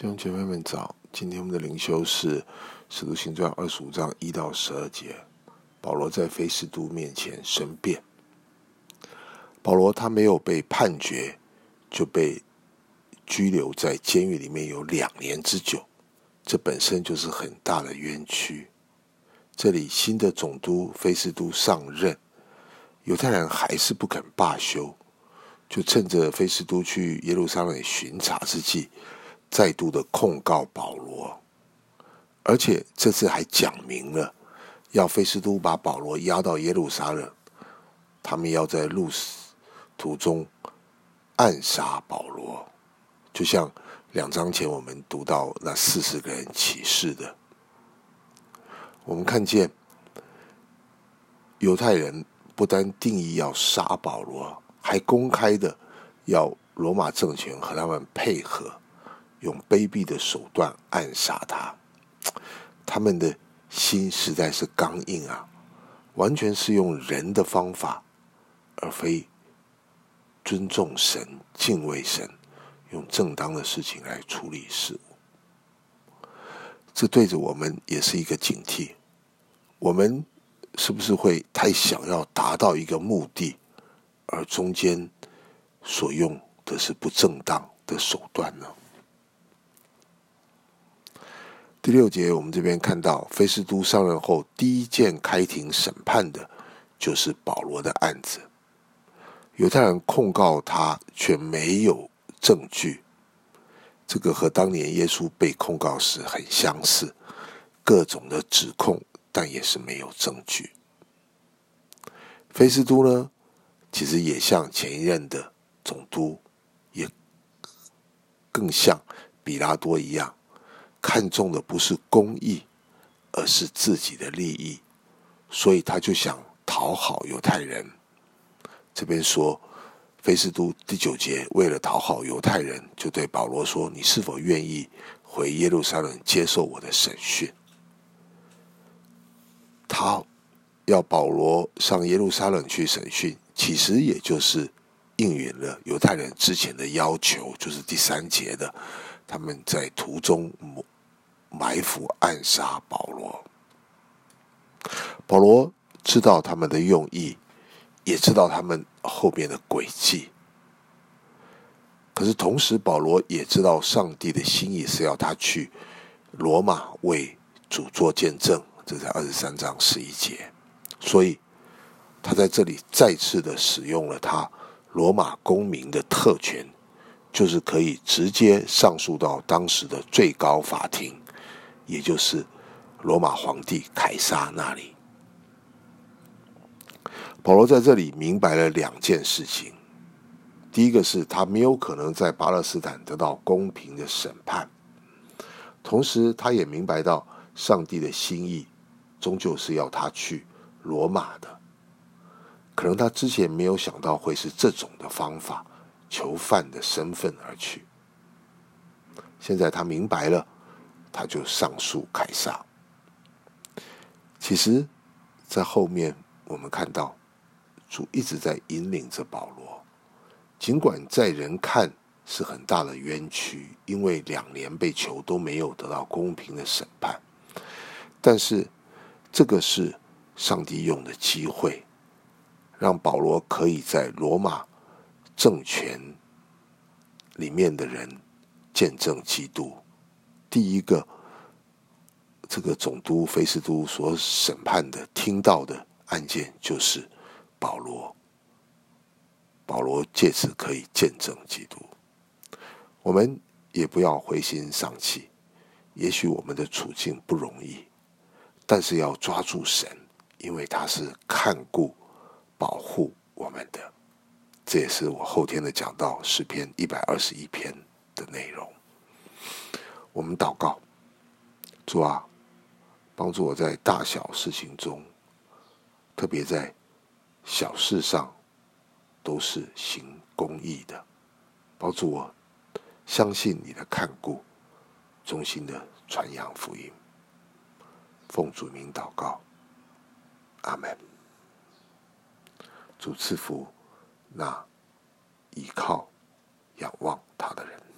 弟兄姐妹们早，今天我们的灵修是《使徒行传》25章1到12节。保罗在菲斯都面前申辩。保罗他没有被判决，就被拘留在监狱里面有2年之久，这本身就是很大的冤屈。这里新的总督菲斯都上任，犹太人还是不肯罢休，就趁着菲斯都去耶路撒冷巡查之际，再度的控告保罗，而且这次还讲明了要菲斯都把保罗押到耶路撒冷，他们要在路途中暗杀保罗，就像2章前我们读到那40个人起誓的。我们看见犹太人不单定义要杀保罗，还公开的要罗马政权和他们配合，用卑鄙的手段暗杀他。他们的心实在是刚硬啊，完全是用人的方法，而非尊重神、敬畏神，用正当的事情来处理事物。这对着我们也是一个警惕，我们是不是会太想要达到一个目的，而中间所用的是不正当的手段呢？第6节我们这边看到，菲斯都上任后第一件开庭审判的就是保罗的案子。犹太人控告他却没有证据，这个和当年耶稣被控告时很相似，各种的指控，但也是没有证据。菲斯都呢，其实也像前一任的总督，也更像比拉多一样，看重的不是公义，而是自己的利益，所以他就想讨好犹太人。这边说菲斯都第9节为了讨好犹太人，就对保罗说，你是否愿意回耶路撒冷接受我的审讯？他要保罗上耶路撒冷去审讯，其实也就是应允了犹太人之前的要求，就是第3节的，他们在途中埋伏暗杀保罗。保罗知道他们的用意，也知道他们后面的诡计，可是同时保罗也知道上帝的心意是要他去罗马为主做见证，这在23章11节，所以他在这里再次的使用了他罗马公民的特权，就是可以直接上诉到当时的最高法庭，也就是罗马皇帝凯撒那里。保罗在这里明白了2件事情，第一个是他没有可能在巴勒斯坦得到公平的审判，同时他也明白到上帝的心意终究是要他去罗马的，可能他之前没有想到会是这种的方法，囚犯的身份而去。现在他明白了，他就上诉凯撒。其实在后面我们看到主一直在引领着保罗，尽管在人看是很大的冤屈，因为2年被囚都没有得到公平的审判，但是这个是上帝用的机会，让保罗可以在罗马政权里面的人见证基督。第一个，这个总督菲斯都所审判的听到的案件就是保罗，保罗借此可以见证基督。我们也不要灰心丧气，也许我们的处境不容易，但是要抓住神，因为他是看顾保护我们的。这也是我后天的讲道诗篇121篇的内容。我们祷告，主啊，帮助我在大小事情中，特别在小事上都是行公义的，帮助我相信你的看顾，衷心的传扬福音。奉主名祷告，阿们。主赐福那依靠仰望他的人。